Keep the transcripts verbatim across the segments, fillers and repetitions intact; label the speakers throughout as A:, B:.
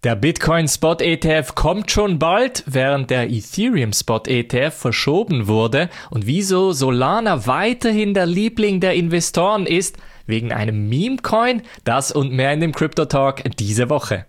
A: Der Bitcoin Spot E T F kommt schon bald, während der Ethereum Spot E T F verschoben wurde. Und wieso Solana weiterhin der Liebling der Investoren ist, wegen einem Meme-Coin, das und mehr in dem Crypto Talk diese Woche.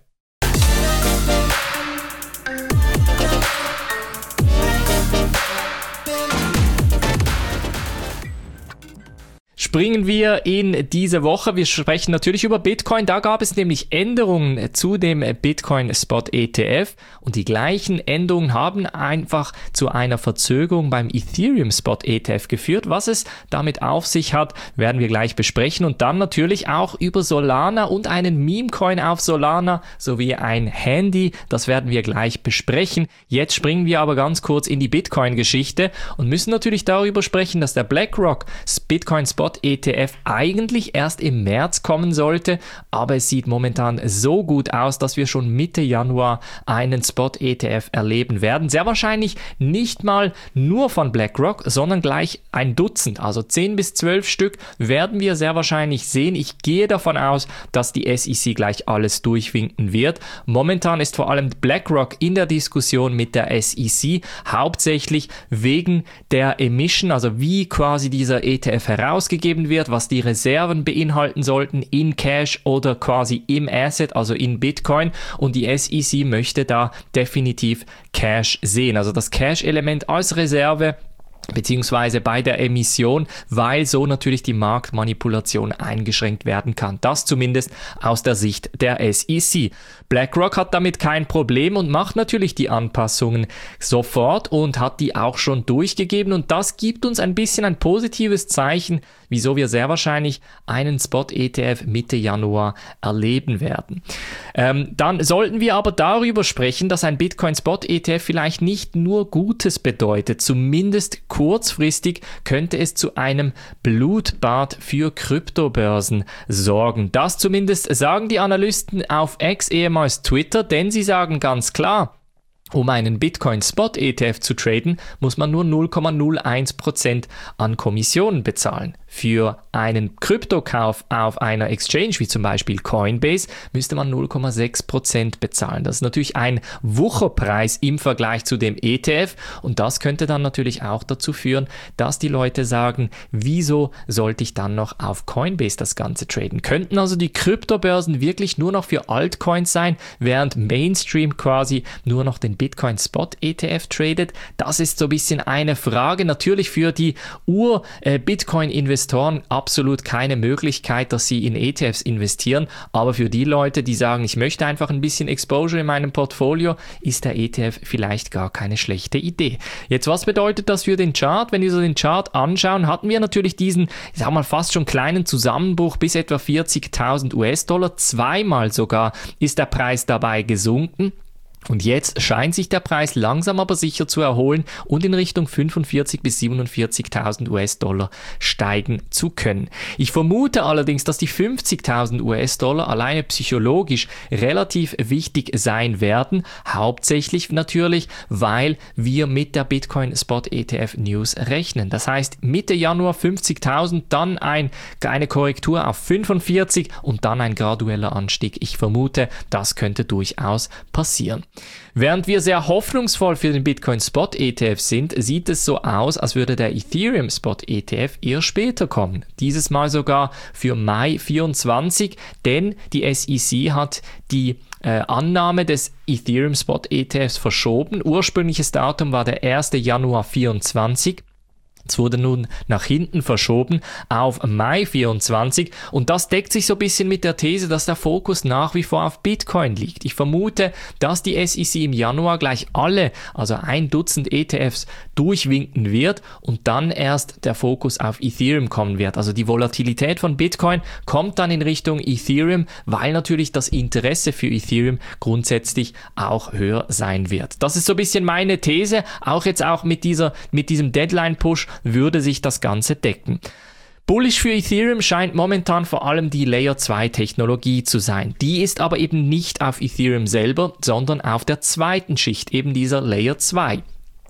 A: Springen wir in diese Woche. Wir sprechen natürlich über Bitcoin. Da gab es nämlich Änderungen zu dem Bitcoin Spot E T F und die gleichen Änderungen haben einfach zu einer Verzögerung beim Ethereum Spot E T F geführt. Was es damit auf sich hat, werden wir gleich besprechen und dann natürlich auch über Solana und einen Meme-Coin auf Solana sowie ein Handy. Das werden wir gleich besprechen. Jetzt springen wir aber ganz kurz in die Bitcoin-Geschichte und müssen natürlich darüber sprechen, dass der BlackRock Bitcoin Spot E T F eigentlich erst im März kommen sollte, aber es sieht momentan so gut aus, dass wir schon Mitte Januar einen Spot E T F erleben werden. Sehr wahrscheinlich nicht mal nur von BlackRock, sondern gleich ein Dutzend, also zehn bis zwölf Stück werden wir sehr wahrscheinlich sehen. Ich gehe davon aus, dass die S E C gleich alles durchwinken wird. Momentan ist vor allem BlackRock in der Diskussion mit der S E C, hauptsächlich wegen der Emission, also wie quasi dieser E T F herausgegeben wird, was die Reserven beinhalten sollten in Cash oder quasi im Asset, also in Bitcoin, und die S E C möchte da definitiv Cash sehen, also das Cash-Element als Reserve beziehungsweise bei der Emission, weil so natürlich die Marktmanipulation eingeschränkt werden kann. Das zumindest aus der Sicht der S E C. BlackRock hat damit kein Problem und macht natürlich die Anpassungen sofort und hat die auch schon durchgegeben und das gibt uns ein bisschen ein positives Zeichen, wieso wir sehr wahrscheinlich einen Spot E T F Mitte Januar erleben werden. Ähm, dann sollten wir aber darüber sprechen, dass ein Bitcoin Spot E T F vielleicht nicht nur Gutes bedeutet, zumindest kurzfristig könnte es zu einem Blutbad für Kryptobörsen sorgen. Das zumindest sagen die Analysten auf X, ehemals Twitter, denn sie sagen ganz klar, um einen Bitcoin Spot E T F zu traden, muss man nur null Komma null eins Prozent an Kommissionen bezahlen. Für einen Kryptokauf auf einer Exchange, wie zum Beispiel Coinbase, müsste man null Komma sechs Prozent bezahlen. Das ist natürlich ein Wucherpreis im Vergleich zu dem E T F und das könnte dann natürlich auch dazu führen, dass die Leute sagen, wieso sollte ich dann noch auf Coinbase das Ganze traden? Könnten also die Kryptobörsen wirklich nur noch für Altcoins sein, während Mainstream quasi nur noch den Bitcoin Spot E T F tradet? Das ist so ein bisschen eine Frage. Natürlich für die Ur-Bitcoin-Investoren absolut keine Möglichkeit, dass sie in E T Fs investieren, aber für die Leute, die sagen, ich möchte einfach ein bisschen Exposure in meinem Portfolio, ist der E T F vielleicht gar keine schlechte Idee. Jetzt, was bedeutet das für den Chart? Wenn wir so den Chart anschauen, hatten wir natürlich diesen, ich sag mal, fast schon kleinen Zusammenbruch bis etwa vierzigtausend U S-Dollar. Zweimal sogar ist der Preis dabei gesunken. Und jetzt scheint sich der Preis langsam aber sicher zu erholen und in Richtung fünfundvierzigtausend bis siebenundvierzigtausend U S-Dollar steigen zu können. Ich vermute allerdings, dass die fünfzigtausend U S-Dollar alleine psychologisch relativ wichtig sein werden, hauptsächlich natürlich, weil wir mit der Bitcoin Spot E T F News rechnen. Das heißt, Mitte Januar fünfzigtausend, dann ein, eine Korrektur auf fünfundvierzig und dann ein gradueller Anstieg. Ich vermute, das könnte durchaus passieren. Während wir sehr hoffnungsvoll für den Bitcoin Spot E T F sind, sieht es so aus, als würde der Ethereum Spot E T F eher später kommen. Dieses Mal sogar für Mai vierundzwanzig, denn die S E C hat die äh, Annahme des Ethereum Spot E T Fs verschoben. Ursprüngliches Datum war der erster Januar vierundzwanzig. Es wurde nun nach hinten verschoben auf Mai vierundzwanzig und das deckt sich so ein bisschen mit der These, dass der Fokus nach wie vor auf Bitcoin liegt. Ich vermute, dass die S E C im Januar gleich alle, also ein Dutzend E T Fs durchwinken wird und dann erst der Fokus auf Ethereum kommen wird. Also die Volatilität von Bitcoin kommt dann in Richtung Ethereum, weil natürlich das Interesse für Ethereum grundsätzlich auch höher sein wird. Das ist so ein bisschen meine These, auch jetzt auch mit dieser, mit diesem Deadline-Push würde sich das Ganze decken. Bullish für Ethereum scheint momentan vor allem die Layer zwei Technologie zu sein. Die ist aber eben nicht auf Ethereum selber, sondern auf der zweiten Schicht, eben dieser Layer zwei.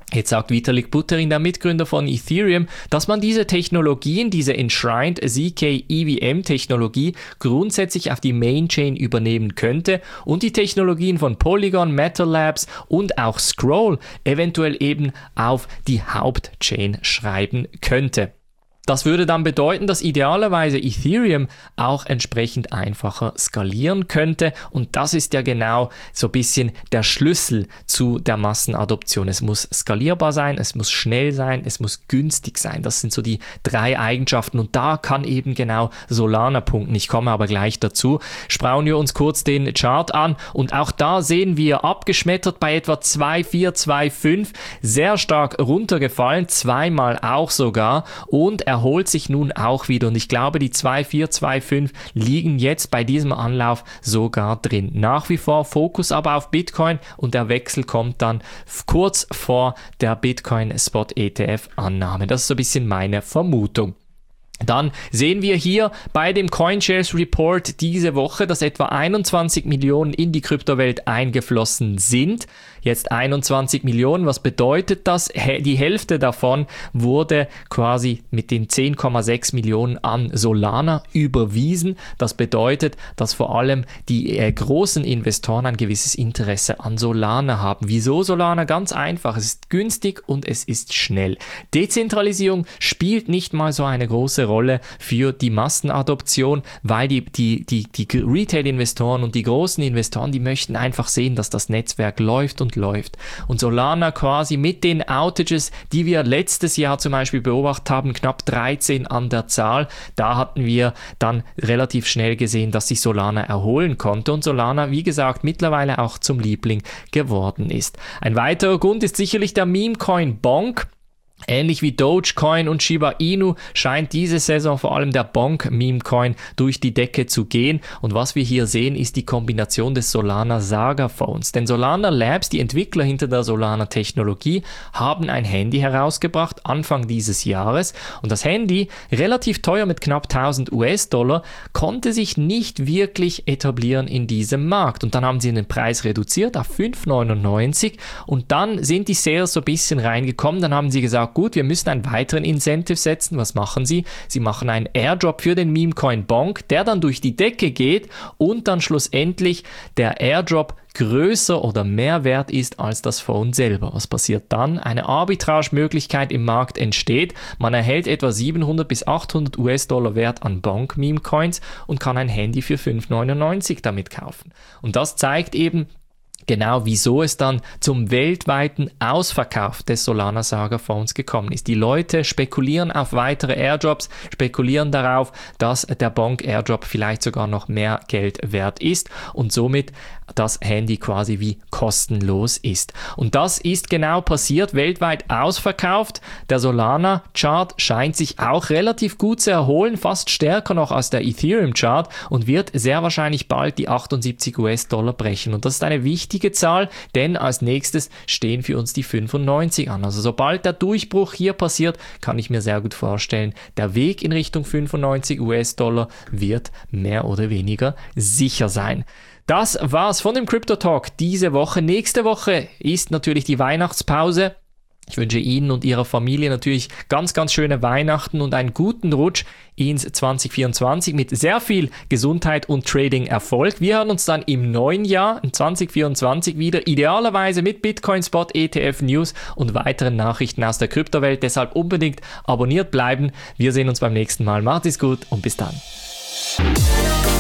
A: Jetzt sagt Vitalik Buterin, der Mitgründer von Ethereum, dass man diese Technologien, diese Enshrined Z K E V M-Technologie grundsätzlich auf die Mainchain übernehmen könnte und die Technologien von Polygon, Metal Labs und auch Scroll eventuell eben auf die Hauptchain schreiben könnte. Das würde dann bedeuten, dass idealerweise Ethereum auch entsprechend einfacher skalieren könnte und das ist ja genau so ein bisschen der Schlüssel zu der Massenadoption. Es muss skalierbar sein, es muss schnell sein, es muss günstig sein. Das sind so die drei Eigenschaften und da kann eben genau Solana punkten. Ich komme aber gleich dazu. Schauen wir uns kurz den Chart an und auch da sehen wir abgeschmettert bei etwa zwei Komma vier zwei fünf, sehr stark runtergefallen, zweimal auch sogar und er erholt sich nun auch wieder und ich glaube, die zwei Komma vier zwei fünf liegen jetzt bei diesem Anlauf sogar drin. Nach wie vor Fokus aber auf Bitcoin und der Wechsel kommt dann kurz vor der Bitcoin Spot E T F Annahme. Das ist so ein bisschen meine Vermutung. Dann sehen wir hier bei dem CoinShares Report diese Woche, dass etwa einundzwanzig Millionen in die Kryptowelt eingeflossen sind. Jetzt einundzwanzig Millionen, was bedeutet das? Die Hälfte davon wurde quasi mit den zehn Komma sechs Millionen an Solana überwiesen. Das bedeutet, dass vor allem die äh, großen Investoren ein gewisses Interesse an Solana haben. Wieso Solana? Ganz einfach. Es ist günstig und es ist schnell. Dezentralisierung spielt nicht mal so eine große Rolle für die Massenadoption, weil die, die, die, die Retail-Investoren und die großen Investoren, die möchten einfach sehen, dass das Netzwerk läuft und läuft. Und Solana quasi mit den Outages, die wir letztes Jahr zum Beispiel beobachtet haben, knapp dreizehn an der Zahl, da hatten wir dann relativ schnell gesehen, dass sich Solana erholen konnte und Solana, wie gesagt, mittlerweile auch zum Liebling geworden ist. Ein weiterer Grund ist sicherlich der Meme-Coin Bonk. Ähnlich wie Dogecoin und Shiba Inu scheint diese Saison vor allem der Bonk-Meme-Coin durch die Decke zu gehen. Und was wir hier sehen, ist die Kombination des Solana Saga Phones. Denn Solana Labs, die Entwickler hinter der Solana-Technologie, haben ein Handy herausgebracht Anfang dieses Jahres. Und das Handy, relativ teuer mit knapp tausend US-Dollar, konnte sich nicht wirklich etablieren in diesem Markt. Und dann haben sie den Preis reduziert auf fünf neunundneunzig und dann sind die Sales so ein bisschen reingekommen. Dann haben sie gesagt, gut, wir müssen einen weiteren Incentive setzen. Was machen sie? Sie machen einen Airdrop für den Meme-Coin Bonk, der dann durch die Decke geht und dann schlussendlich der Airdrop größer oder mehr wert ist als das Phone selber. Was passiert dann? Eine Arbitrage-Möglichkeit im Markt entsteht. Man erhält etwa siebenhundert bis achthundert US-Dollar Wert an Bonk-Meme-Coins und kann ein Handy für fünf neunundneunzig damit kaufen. Und das zeigt eben, genau, wieso es dann zum weltweiten Ausverkauf des Solana Saga Phones gekommen ist. Die Leute spekulieren auf weitere Airdrops, spekulieren darauf, dass der Bonk Airdrop vielleicht sogar noch mehr Geld wert ist und somit das Handy quasi wie kostenlos ist. Und das ist genau passiert, weltweit ausverkauft. Der Solana Chart scheint sich auch relativ gut zu erholen, fast stärker noch als der Ethereum Chart und wird sehr wahrscheinlich bald die achtundsiebzig US-Dollar brechen. Und das ist eine wichtige Zahl, denn als nächstes stehen für uns die fünfundneunzig an. Also sobald der Durchbruch hier passiert, kann ich mir sehr gut vorstellen, der Weg in Richtung fünfundneunzig US-Dollar wird mehr oder weniger sicher sein. Das war's von dem Crypto Talk diese Woche. Nächste Woche ist natürlich die Weihnachtspause. Ich wünsche Ihnen und Ihrer Familie natürlich ganz, ganz schöne Weihnachten und einen guten Rutsch ins zwanzig vierundzwanzig mit sehr viel Gesundheit und Trading-Erfolg. Wir hören uns dann im neuen Jahr, in zwanzig vierundzwanzig wieder, idealerweise mit Bitcoin Spot E T F News und weiteren Nachrichten aus der Kryptowelt. Deshalb unbedingt abonniert bleiben. Wir sehen uns beim nächsten Mal. Macht es gut und bis dann.